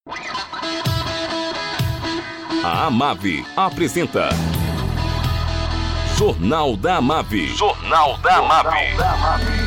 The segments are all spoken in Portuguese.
A Amave apresenta Jornal da Amave. Jornal da Amave.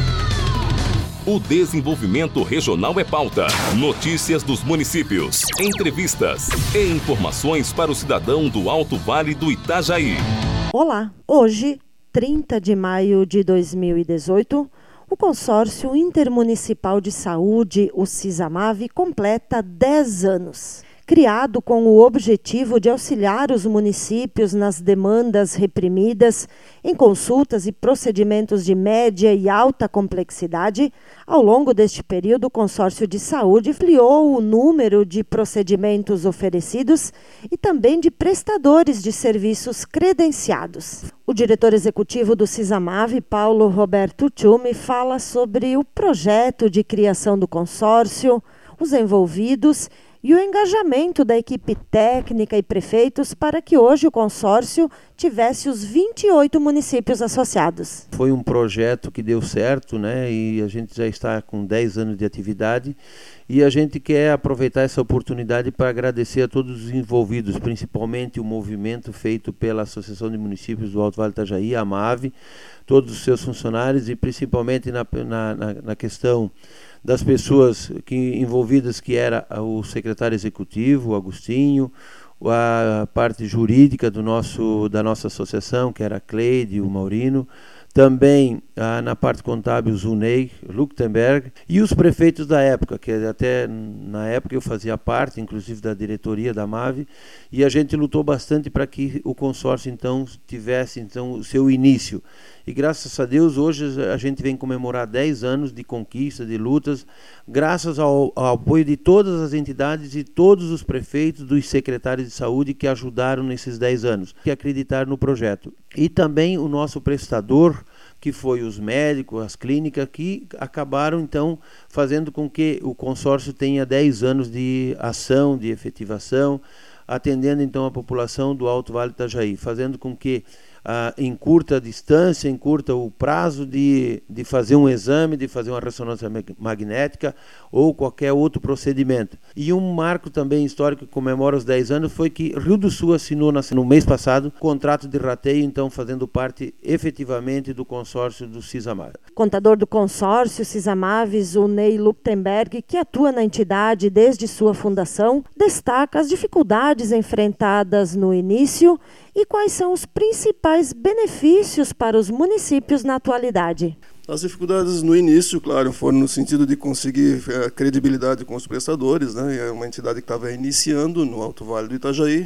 O desenvolvimento regional é pauta. Notícias dos municípios, entrevistas e informações para o cidadão do Alto Vale do Itajaí. Olá, hoje, 30 de maio de 2018, o Consórcio Intermunicipal de Saúde, o CISAMAVE, completa 10 anos. Criado com o objetivo de auxiliar os municípios nas demandas reprimidas em consultas e procedimentos de média e alta complexidade, ao longo deste período, o Consórcio de Saúde ampliou o número de procedimentos oferecidos e também de prestadores de serviços credenciados. O diretor executivo do CISAMAVE, Paulo Roberto Tchumi, fala sobre o projeto de criação do consórcio, os envolvidos e o engajamento da equipe técnica e prefeitos para que hoje o consórcio tivesse os 28 municípios associados. Foi um projeto que deu certo, né? E a gente já está com 10 anos de atividade e a gente quer aproveitar essa oportunidade para agradecer a todos os envolvidos, principalmente o movimento feito pela Associação de Municípios do Alto Vale do Itajaí, a AMAVE, todos os seus funcionários e principalmente na questão das pessoas envolvidas, que era o secretário executivo, o Agostinho, a parte jurídica da nossa associação, que era a Cleide, o Maurino, também na parte contábil o Zunei Luktenberg e os prefeitos da época, que até na época eu fazia parte, inclusive da diretoria da MAVE, e a gente lutou bastante para que o consórcio então tivesse o seu início. E graças a Deus hoje a gente vem comemorar 10 anos de conquista, de lutas, graças ao apoio de todas as entidades e todos os prefeitos, dos secretários de saúde que ajudaram nesses 10 anos, que acreditaram no projeto. E também o nosso prestador, que foi os médicos, as clínicas, que acabaram então fazendo com que o consórcio tenha 10 anos de ação, de efetivação, atendendo então a população do Alto Vale do Itajaí, fazendo com que encurta a distância, encurta o prazo de fazer um exame, de fazer uma ressonância magnética ou qualquer outro procedimento. E um marco também histórico que comemora os 10 anos foi que Rio do Sul assinou no mês passado contrato de rateio, então fazendo parte efetivamente do consórcio do CISAMAVE. Contador do consórcio CISAMAVE, Zunei Luktenberg, que atua na entidade desde sua fundação, destaca as dificuldades enfrentadas no início e quais são os principais benefícios para os municípios na atualidade. As dificuldades no início, claro, foram no sentido de conseguir credibilidade com os prestadores, né? É uma entidade que estava iniciando no Alto Vale do Itajaí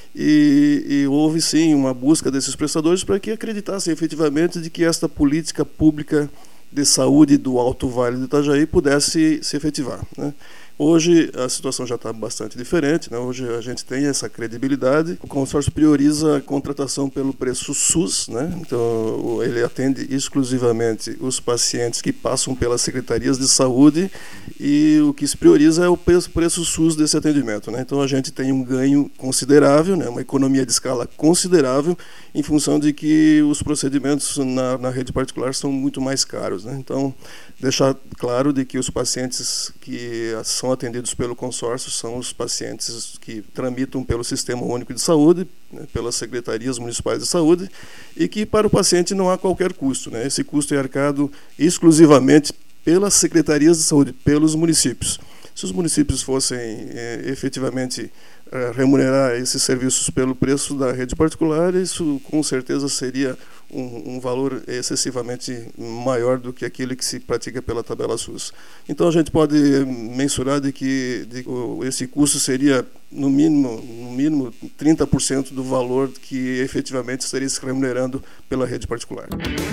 e houve sim uma busca desses prestadores para que acreditassem efetivamente de que esta política pública de saúde do Alto Vale do Itajaí pudesse se efetivar, né? Hoje a situação já está bastante diferente, né? Hoje a gente tem essa credibilidade. O consórcio prioriza a contratação pelo preço SUS, né? Então ele atende exclusivamente os pacientes que passam pelas secretarias de saúde e o que se prioriza é o preço SUS desse atendimento, né? Então a gente tem um ganho considerável, né? Uma economia de escala considerável em função de que os procedimentos na rede particular são muito mais caros, né? Então deixar claro de que os pacientes que são atendidos pelo consórcio são os pacientes que tramitam pelo Sistema Único de Saúde, né, pelas secretarias municipais de saúde, e que para o paciente não há qualquer custo, né? Esse custo é arcado exclusivamente pelas secretarias de saúde, pelos municípios. Se os municípios fossem efetivamente remunerar esses serviços pelo preço da rede particular, isso com certeza seria um valor excessivamente maior do que aquele que se pratica pela tabela SUS. Então a gente pode mensurar de que esse custo seria no mínimo 30% do valor que efetivamente estaria se remunerando pela rede particular.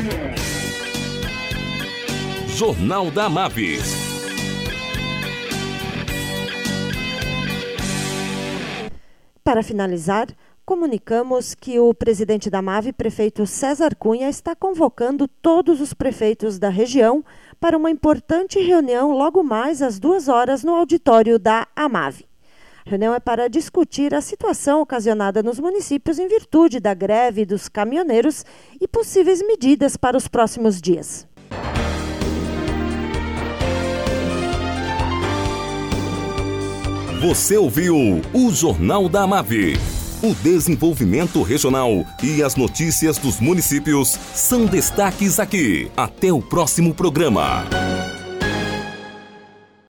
Jornal da AMAVE. Para finalizar, comunicamos que o presidente da AMAVE, prefeito César Cunha, está convocando todos os prefeitos da região para uma importante reunião logo mais às 14h no auditório da AMAVE. A reunião é para discutir a situação ocasionada nos municípios em virtude da greve dos caminhoneiros e possíveis medidas para os próximos dias. Você ouviu o Jornal da Amave. O desenvolvimento regional e as notícias dos municípios são destaques aqui. Até o próximo programa.